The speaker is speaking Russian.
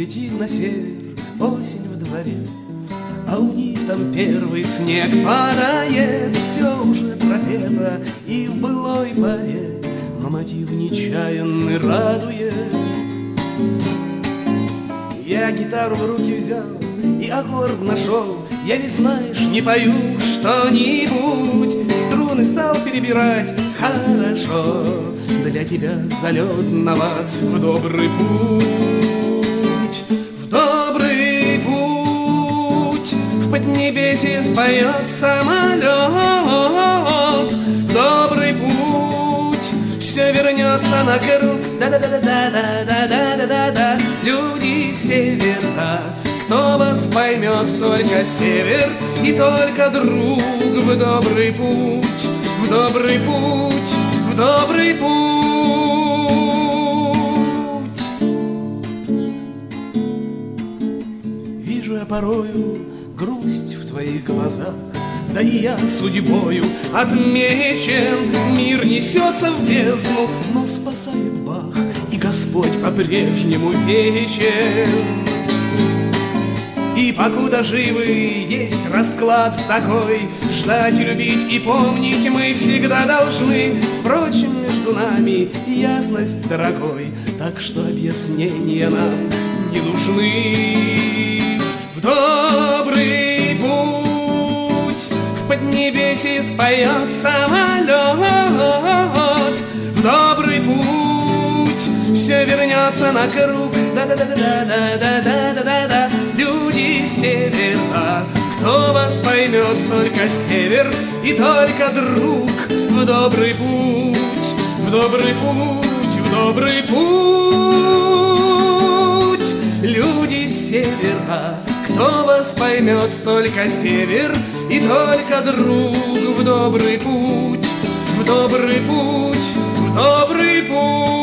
летит на север, осень в дворе, а у них там первый снег падает. Все уже пропето и в былой паре, но мотив нечаянный радует. Я гитару в руки взял и аккорд нашел. Я ведь, знаешь, не пою что-нибудь, струны стал перебирать хорошо. Для тебя залетного в добрый путь, в добрый путь. В поднебесье споет самолет, в добрый путь. Все вернется на круг, да-да-да-да-да-да-да-да-да. Люди севера, кто вас поймет, только север и только друг. В добрый путь, в добрый путь, в добрый путь. Вижу я порою грусть в твоих глазах, да и я судьбою отмечен. Мир несется в бездну, но спасает Бах, и Господь по-прежнему вечен. И покуда живы, есть расклад такой: ждать, любить и помнить мы всегда должны. Впрочем, между нами ясность дорогой, так что объяснения нам не нужны. В добрый путь, в поднебесье споет самолет, в добрый путь. Все вернется на круг, да-да-да-да-да-да-да-да-да. Люди севера, кто вас поймет, только север и только друг. В добрый путь, в добрый путь, в добрый путь. Люди севера, кто вас поймет, только север и только друг. В добрый путь, в добрый путь, в добрый путь.